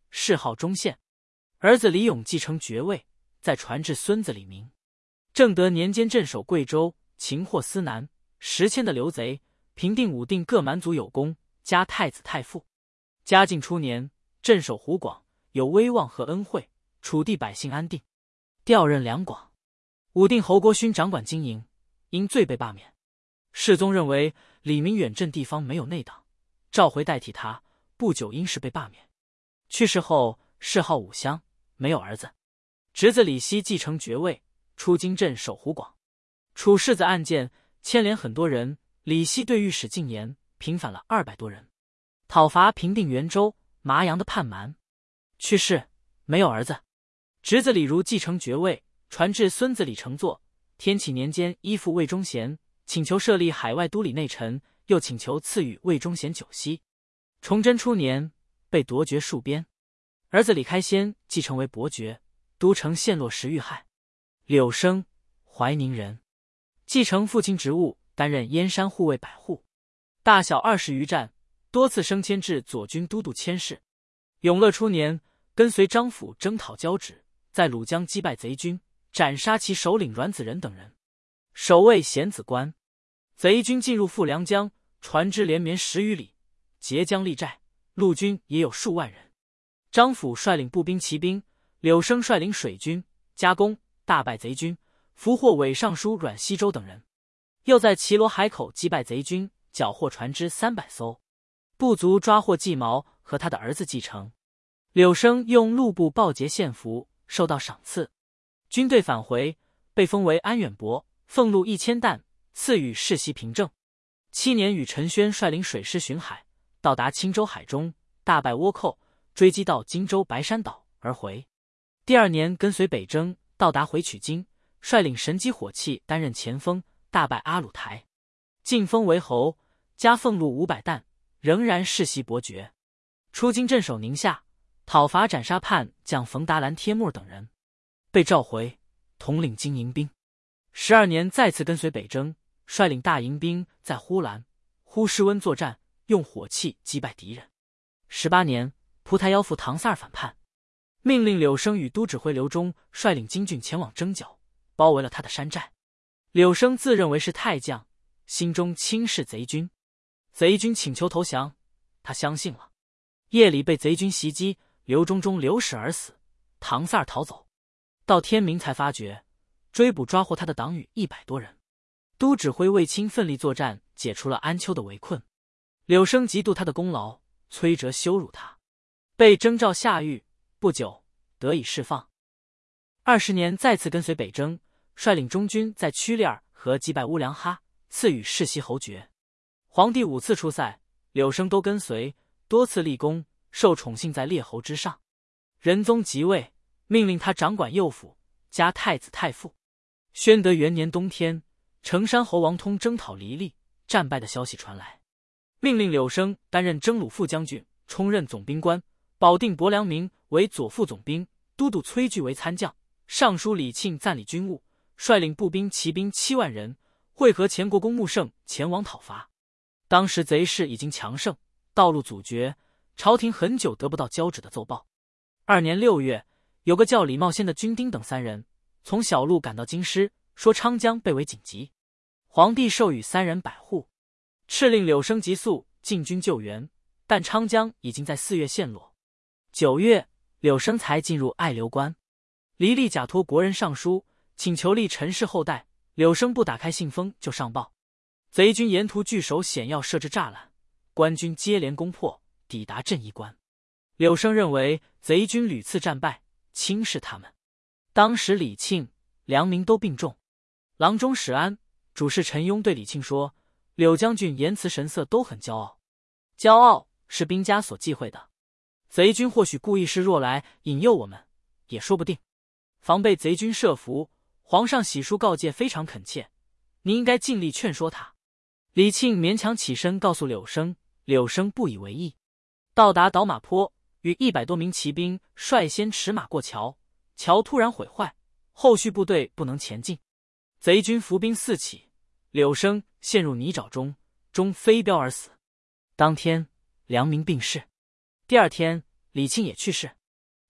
谥号忠宪。儿子李勇继承爵位，再传至孙子李明。正德年间镇守贵州，擒获司南、石阡的流贼，平定武定各蛮族有功，加太子太傅。嘉靖初年，镇守湖广，有威望和恩惠，楚地百姓安定，调任两广。武定侯郭勋掌管经营，因罪被罢免。世宗认为李明远镇地方没有内党，召回代替他，不久因事被罢免。去世后谥号武襄，没有儿子。侄子李熙继承爵位，出京镇守湖广。处世子案件牵连很多人，李熙对御史进言，平反了二百多人，讨伐平定元州、麻阳的叛蛮。去世，没有儿子。侄子李儒继承爵位，传至孙子李承祚。天启年间依附魏忠贤，请求设立海外都理内臣，又请求赐予魏忠贤九锡。崇祯初年被夺爵戍边。儿子李开先继承为伯爵，都城陷落时遇害。柳生，怀宁人，继承父亲职务，担任燕山护卫百户，大小二十余战，多次升迁至左军都督佥事。永乐初年，跟随张辅征讨交趾，在鲁江击败贼军，斩杀其首领阮子仁等人，守卫显子关。贼军进入富良江，船只连绵十余里，截江立寨，陆军也有数万人。张辅率领步兵骑兵，柳生率领水军，加攻，大败贼军，俘获伪尚书阮锡洲等人。又在齐罗海口击败贼军，缴获船只三百艘。部族抓获季毛和他的儿子继承。柳生用路部报捷献俘，受到赏赐。军队返回，被封为安远伯，俸禄一千担，赐予世袭凭证。七年与陈宣率领水师巡海，到达青州海中，大败倭寇，追击到荆州白山岛而回。第二年跟随北征，到达回取经，率领神机火器担任前锋，大败阿鲁台，晋封为侯，加俸禄五百担，仍然世袭伯爵。出京镇守宁夏，讨伐斩杀叛将冯达兰、帖木等人，被召回，统领金营兵。十二年再次跟随北征，率领大营兵在呼兰、呼师温作战，用火器击败敌人。十八年，蒲台妖妇唐萨尔反叛，命令柳生与都指挥刘忠率领精军前往征剿，包围了他的山寨。柳生自认为是太将，心中轻视贼军。贼军请求投降，他相信了。夜里被贼军袭击，刘忠中流矢而死，唐萨尔逃走。到天明才发觉，追捕抓获他的党羽一百多人。都指挥卫青奋力作战，解除了安丘的围困。柳生嫉妒他的功劳，崔哲羞辱他，被征召下狱，不久得以释放。二十年再次跟随北征，率领中军在曲利尔和击败乌良哈，赐予世袭侯爵。皇帝五次出塞，柳生都跟随，多次立功，受宠幸在列侯之上。仁宗即位，命令他掌管右府，加太子太傅。宣德元年冬天，成山侯王通征讨黎利，战败的消息传来，命令柳生担任征虏副将军，充任总兵官，保定伯良明为左副总兵，都督崔据为参将，尚书李庆暂理军务，率领步兵骑兵七万人，会合前国公穆胜前往讨伐。当时贼势已经强盛，道路阻绝，朝廷很久得不到交趾的奏报。二年六月，有个叫李茂先的军丁等三人从小路赶到京师，说昌江被围紧急。皇帝授予三人百户，敕令柳生急速进军救援，但昌江已经在四月陷落。九月，柳生才进入爱流关。黎利假托国人上书，请求立陈氏后代，柳生不打开信封就上报。贼军沿途据守险要，设置栅栏，官军接连攻破，抵达镇一关。柳生认为贼军屡次战败，轻视他们。当时李庆、梁明都病重，郎中史安、主事陈庸对李庆说，柳将军言辞神色都很骄傲，骄傲是兵家所忌讳的，贼军或许故意示弱来引诱我们，也说不定。防备贼军设伏，皇上喜书告诫非常恳切，你应该尽力劝说他。李庆勉强起身告诉柳生，柳生不以为意。到达倒马坡，与一百多名骑兵率先驰马过桥，桥突然毁坏，后续部队不能前进，贼军伏兵四起，柳生陷入泥沼中，终飞镖而死。当天，梁明病逝。第二天，李庆也去世。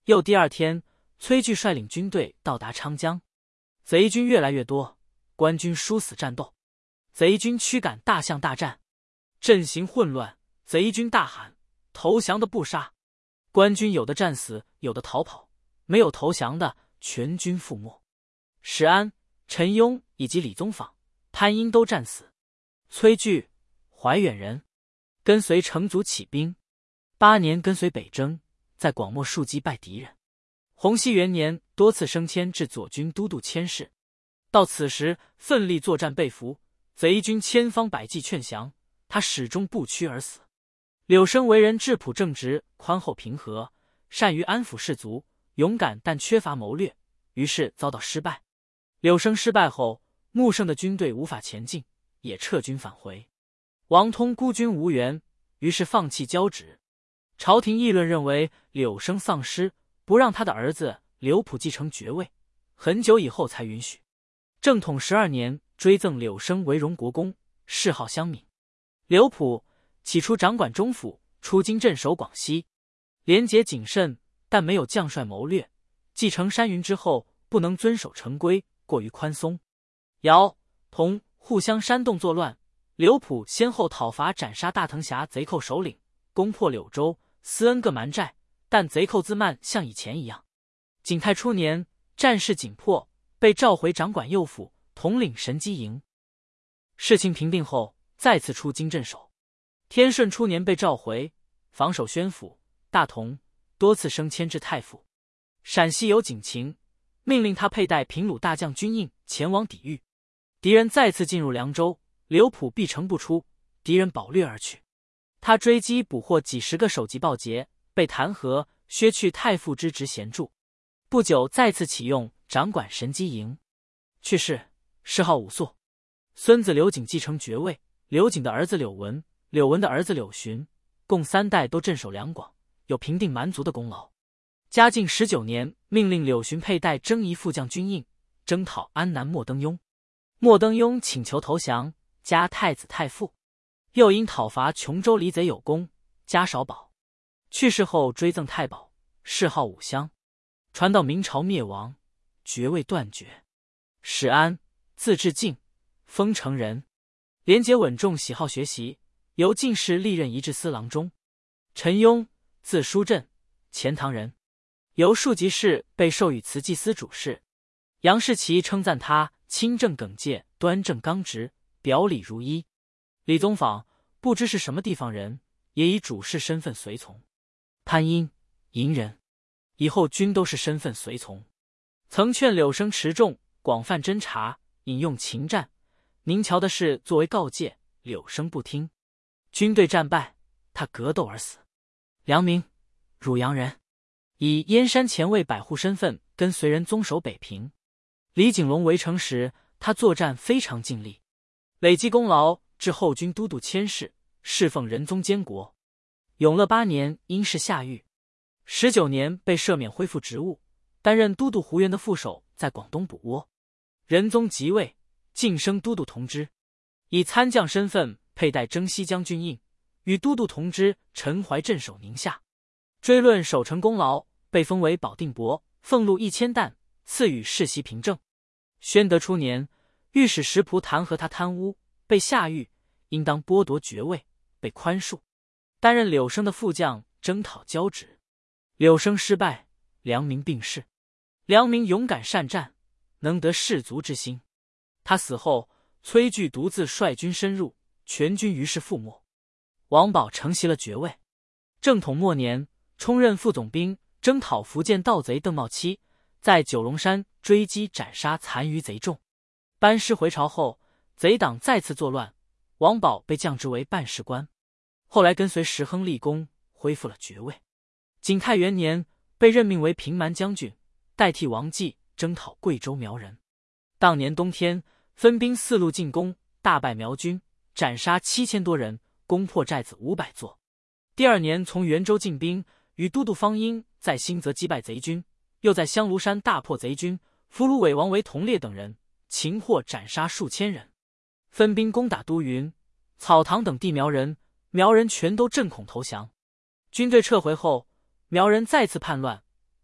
又第二天，崔据率领军队到达昌江，贼军越来越多，官军殊死战斗，贼军驱赶大象大战，阵型混乱，贼军大喊投降的不杀，官军有的战死，有的逃跑，没有投降的全军覆没。史安、陈庸以及李宗访、潘英都战死。崔据，怀远人，跟随成祖起兵，八年跟随北征，在广漠数击败敌人。洪熙元年多次升迁至左军都督佥事，到此时奋力作战被俘，贼军千方百计劝降，他始终不屈而死。柳生为人质朴正直，宽厚平和，善于安抚士卒，勇敢但缺乏谋略，于是遭到失败。柳生失败后，穆圣的军队无法前进，也撤军返回。王通孤军无援，于是放弃交趾。朝廷议论认为柳生丧失，不让他的儿子刘普继承爵位，很久以后才允许。正统十二年，追赠柳生为荣国公，谥号襄敏。刘普起初掌管中府，出京镇守广西，廉洁谨慎，但没有将帅谋略。继承山云之后，不能遵守成规，过于宽松。姚、同互相煽动作乱，刘普先后讨伐斩杀大藤峡贼寇首领，攻破柳州、思恩各蛮寨，但贼寇自慢，像以前一样。景泰初年，战事紧迫，被召回掌管右府，统领神机营。事情平定后，再次出京镇守。天顺初年被召回，防守宣府、大同，多次升迁至太傅。陕西有警情，命令他佩戴平鲁大将军印前往抵御。敌人再次进入凉州，刘普避城不出，敌人饱掠而去。他追击捕获几十个首级暴劫，被弹劾，削去太傅之职衔助。不久再次启用，掌管神机营。去世，谥号武肃。孙子刘景继承爵位，刘景的儿子柳文、柳文的儿子柳循，共三代都镇守两广，有平定蛮族的功劳。嘉靖十九年，命令柳循佩戴征夷副将军印，征讨安南莫登庸。莫登庸请求投降，加太子太傅。又因讨伐琼州黎贼有功，加少保。去世后追赠太保，谥号武襄。传到明朝灭亡，爵位断绝。史安，字志敬，丰城人，廉洁稳重，喜好学习，由进士历任仪制司郎中。陈庸，字叔振，钱塘人，由庶吉士被授予慈济司主事。杨士奇称赞他清正耿介，端正刚直，表里如一。李宗访不知是什么地方人，也以主事身份随从。潘英，银人，以后均都是身份随从。曾劝柳生持重，广泛侦察，引用秦战、宁桥的事作为告诫，柳生不听。军队战败，他格斗而死。梁明，汝阳人，以燕山前卫百户身份跟随人宗守北平。李景龙围城时，他作战非常尽力，累积功劳，至后军都督佥事，侍奉仁宗监国。永乐八年因事下狱，十九年被赦免恢复职务，担任都督湖源的副手，在广东捕窝。仁宗即位，晋升都督同知，以参将身份佩戴征西将军印，与都督同知陈怀镇守宁夏。追论守城功劳，被封为保定伯，俸禄一千担，赐予世袭凭证。宣德初年，御史石仆弹劾他贪污，被下狱，应当剥夺爵位，被宽恕。担任柳生的副将，征讨交趾。柳生失败，梁明病逝。梁明勇敢善战，能得士卒之心。他死后，崔据独自率军深入，全军于是覆没。王保承袭了爵位。正统末年，充任副总兵，征讨福建盗贼邓茂期，在九龙山追击斩杀残余贼众。班师回朝后，贼党再次作乱，王保被降职为办事官，后来跟随石亨立功，恢复了爵位。景泰元年，被任命为平蛮将军，代替王继征讨贵州苗人。当年冬天，分兵四路进攻，大败苗军，斩杀七千多人，攻破寨子五百座。第二年从元州进兵，与都督方英在新泽击败贼军，又在香炉山大破贼军，俘虏伪王为同烈等人，擒获斩杀数千人。分兵攻打都匀、草堂等地苗人，苗人全都震恐投降。军队撤回后，苗人再次叛乱，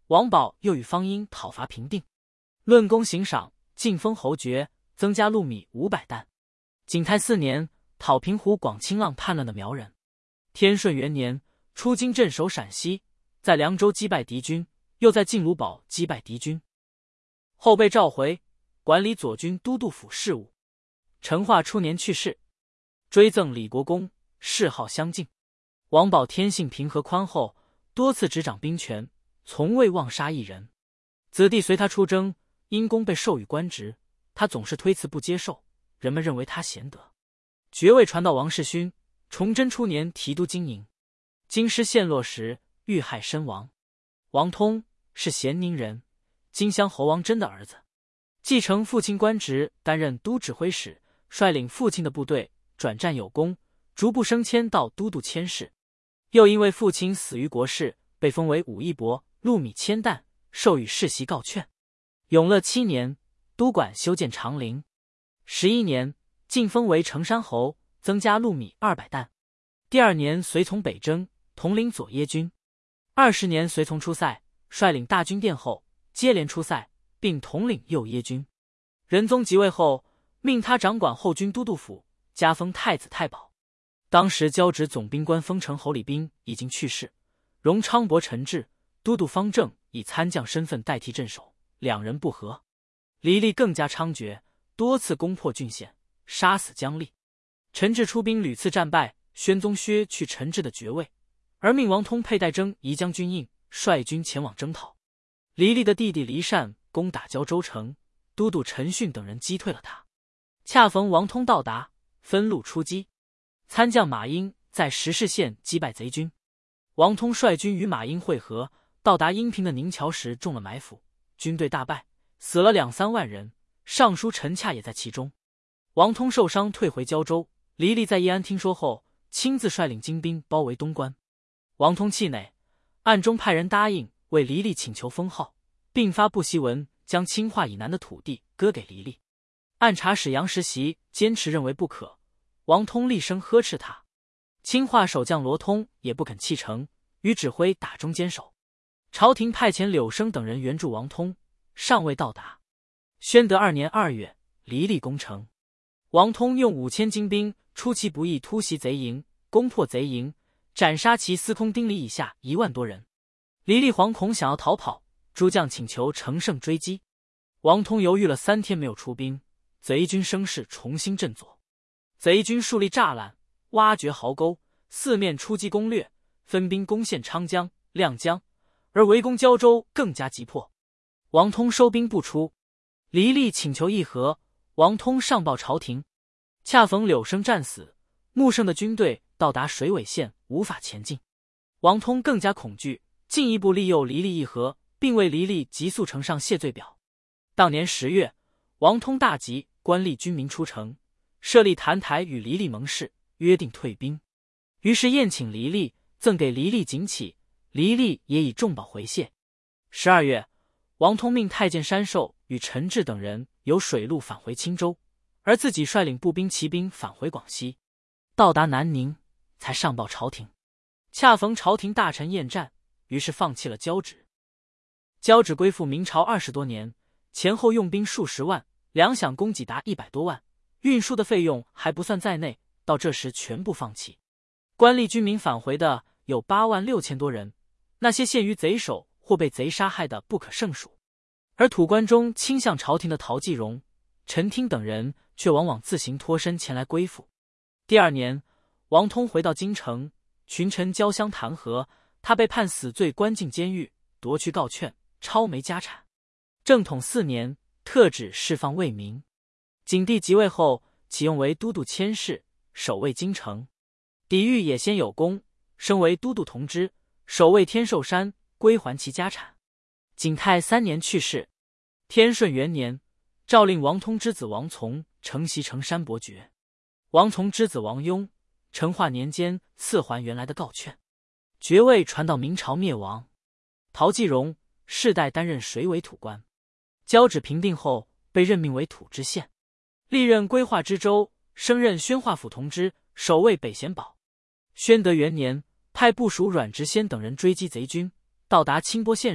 王保又与方英讨伐平定，论功行赏，晋封侯爵，增加禄米五百担。景泰四年，讨平湖广清浪叛乱的苗人。天顺元年，出京镇守陕西，在凉州击败敌军，又在晋鲁堡击败敌军，后被召回，管理左军都督府事务。成化初年去世，追赠李国公，谥号襄敬。王保天性平和宽厚，多次执掌兵权，从未妄杀一人。子弟随他出征，因功被授予官职，他总是推辞不接受，人们认为他贤德。爵位传到王世勋，崇祯初年提督经营，京师陷落时遇害身亡。王通是咸宁人，金乡侯王真的儿子，继承父亲官职，担任都指挥使，率领父亲的部队转战有功，逐步升迁到都督佥事。又因为父亲死于国事，被封为武义伯，禄米千担，授予世袭告劝。永乐七年，督管修建长陵。十一年，晋封为成山侯，增加禄米二百担。第二年，随从北征，统领左耶军。二十年，随从出塞，率领大军殿后，接连出塞，并统领右耶军。仁宗即位后，命他掌管后军都督府，加封太子太保。当时交趾总兵官封城侯李彬已经去世，荣昌伯陈志、都督方正以参将身份代替镇守，两人不和。黎利更加猖獗，多次攻破郡县，杀死姜立。陈志出兵屡次战败，宣宗削去陈志的爵位，而命王通佩戴征移将军印，率军前往征讨。黎利的弟弟黎善攻打胶州城，都督陈训等人击退了他。恰逢王通到达，分路出击。参将马英在石市县击败贼军，王通率军与马英会合，到达阴平的宁桥时中了埋伏，军队大败，死了两三万人，尚书陈洽也在其中。王通受伤退回胶州，黎利在义安听说后，亲自率领精兵包围东关。王通气馁，暗中派人答应为黎利请求封号，并发布檄文，将清化以南的土地割给黎利。按察使杨时习坚持认为不可，王通厉声呵斥他。清化守将罗通也不肯弃城，与指挥打中坚守。朝廷派遣柳生等人援助王通，尚未到达。宣德二年二月，黎利攻城。王通用五千精兵出其不意突袭贼营，攻破贼营，斩杀其司空丁礼以下一万多人。黎利惶恐想要逃跑，诸将请求乘胜追击。王通犹豫了三天没有出兵，贼军声势重新振作。贼军树立栅栏，挖掘壕沟，四面出击攻略，分兵攻陷昌江、亮江，而围攻胶州更加急迫。王通收兵不出，黎利请求议和，王通上报朝廷。恰逢柳生战死，穆圣的军队到达水尾县，无法前进。王通更加恐惧，进一步利诱黎利议和，并为黎利急速呈上谢罪表。当年十月，王通大急，官吏军民出城，设立坛台与黎利盟誓，约定退兵。于是宴请黎利，赠给黎利锦旗，黎利也以重宝回谢。十二月，王通命太监山寿与陈志等人由水路返回青州，而自己率领步兵骑兵返回广西。到达南宁，才上报朝廷。恰逢朝廷大臣厌战，于是放弃了交趾。交趾归附明朝二十多年，前后用兵数十万，粮饷供给达一百多万，运输的费用还不算在内，到这时全部放弃。官吏军民返回的有八万六千多人，那些陷于贼手或被贼杀害的不可胜数。而土官中倾向朝廷的陶继荣、陈听等人却往往自行脱身前来归附。第二年，王通回到京城，群臣交相弹劾，他被判死罪，关进监狱，夺去告劝，抄没家产。正统四年，特旨释放魏民。景帝即位后，启用为都督佥事，守卫京城。抵御也先有功，升为都督同知，守卫天寿山，归还其家产。景泰三年去世。天顺元年，诏令王通之子王从承袭成山伯爵。王从之子王雍，成化年间赐还原来的告劝，爵位传到明朝灭亡。陶继荣世代担任水尾土官，交趾平定后被任命为土知县，历任规划知州，升任宣化府同知，守卫北贤堡。宣德元年，派部属阮直先等人追击贼军，到达清波县时，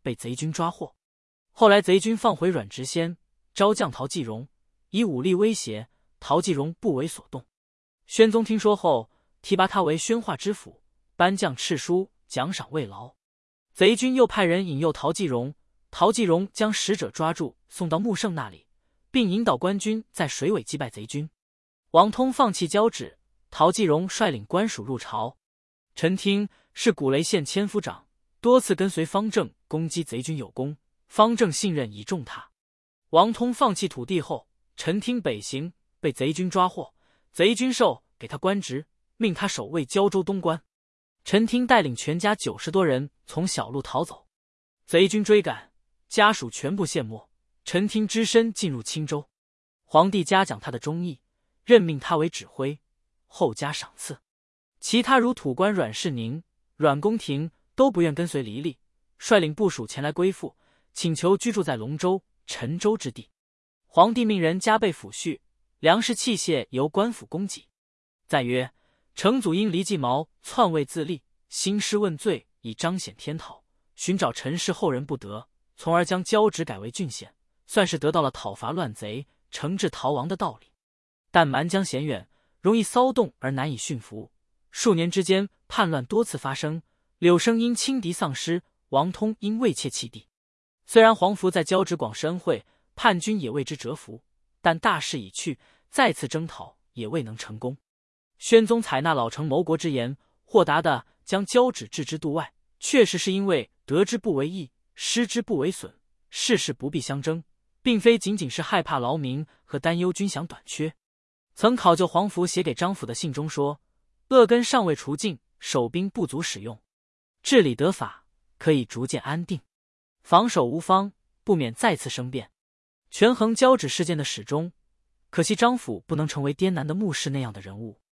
被贼军抓获。后来贼军放回阮直仙，招降陶继荣，以武力威胁，陶继荣不为所动。宣宗听说后，提拔他为宣化知府，颁降敕书，奖赏慰劳。贼军又派人引诱陶继荣，陶继荣将使者抓住，送到穆圣那里，并引导官军在水尾击败贼军。王通放弃交趾，陶继荣率领官属入朝。陈听是古雷县千夫长，多次跟随方正攻击贼军有功，方正信任倚重他。王通放弃土地后，陈听北行，被贼军抓获，贼军授给他官职，命他守卫胶州东关。陈听带领全家九十多人从小路逃走，贼军追赶，家属全部陷没。陈听只身进入青州，皇帝嘉奖他的忠义，任命他为指挥，后加赏赐。其他如土官阮世宁、阮公廷都不愿跟随离立，率领部属前来归附，请求居住在龙州、陈州之地。皇帝命人加倍抚恤，粮食器械由官府供给。再曰，成祖因黎继毛篡位自立，兴师问罪，以彰显天讨，寻找陈氏后人不得，从而将交趾改为郡县，算是得到了讨伐乱贼、惩治逃亡的道理。但蛮疆险远，容易骚动而难以驯服，数年之间叛乱多次发生，柳生因轻敌丧失，王通因畏怯弃地。虽然黄福在交趾广施恩惠，叛军也为之折服，但大势已去，再次征讨也未能成功。宣宗采纳老成谋国之言，豁达地将交趾置之度外，确实是因为得之不为益，失之不为损，事事不必相争，并非仅仅是害怕劳民和担忧军饷短缺。曾考究黄福写给张辅的信中说，恶根尚未除尽，守兵不足使用，治理得法，可以逐渐安定，防守无方，不免再次生变。权衡交趾事件的始终，可惜张辅不能成为滇南的牧氏那样的人物。